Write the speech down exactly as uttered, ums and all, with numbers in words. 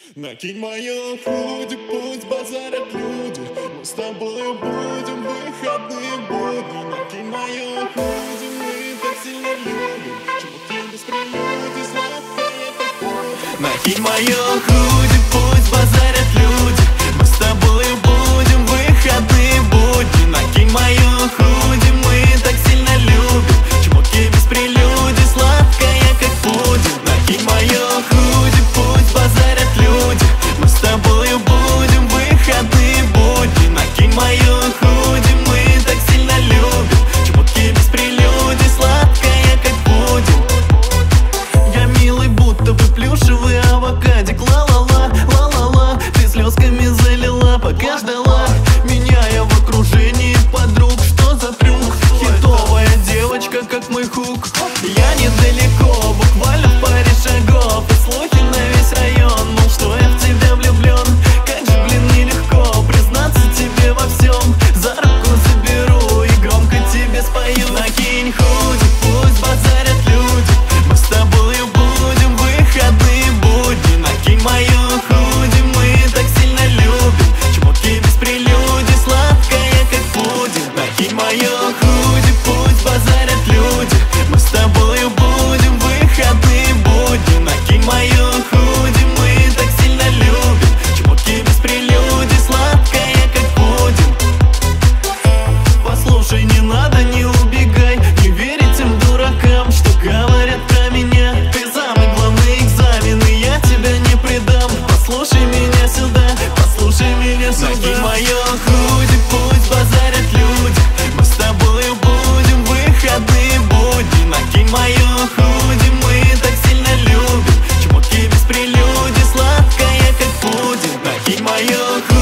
Накинь мое худи, пусть базарят люди. Мы с тобою будем в выходные будни. Накинь мое худи, мы так сильно любим. Чуваки без прелюдий, сладкое как пудря. Накинь мое худи, пусть базарят люди. Мы с тобою будем в выходные будни. Накинь мое худи, мы так сильно любим. Чуваки без прелюдий, сладкое как пудря. Накинь мое худи, пусть базарят люди. Мы с тобою будем в выходные будни. Накинь мое худи, мы так сильно любим. Чуваки без прелюдий, сладкое как пудинг. Я милый, будто бы плюшевый авокадик. Ла-ла-ла, ла-ла-ла, ты слезками залила, пока ждала меня я в окружении подруг. Что за трюк? Хитовая девочка, как мой хук. Я недалеко, буквально в паре шагов. И слухи на весь район, мол, что я в тебя влюблен. Как же, блин, нелегко признаться тебе во всем. За руку заберу и громко тебе спою. Накинь худи, пусть базарят люди. Мы с тобою будем в выходные будни. Накинь мою худи, мы так сильно любим. Чуваки без прелюдий, сладкое как пудинг. Накинь мою худи, пусть базарят люди. Мы с тобою будем в выходные будни. Накинь мою худи, мы так сильно любим. Чуваки без прелюдий, сладкое как пудинг. Послушай, не надо, не убегай. Не верь этим дуракам, что говорят про меня. Ты самый главный экзамен, и я тебя не предам. Послушай меня сюда, послушай меня сюда. Накинь мое худи, пусть базарят люди. Мы с тобою будем в выходные будни. Накинь мое худи, мы так сильно любим. Чуваки без прелюдий, сладкое как пудинг. Накинь мое худи.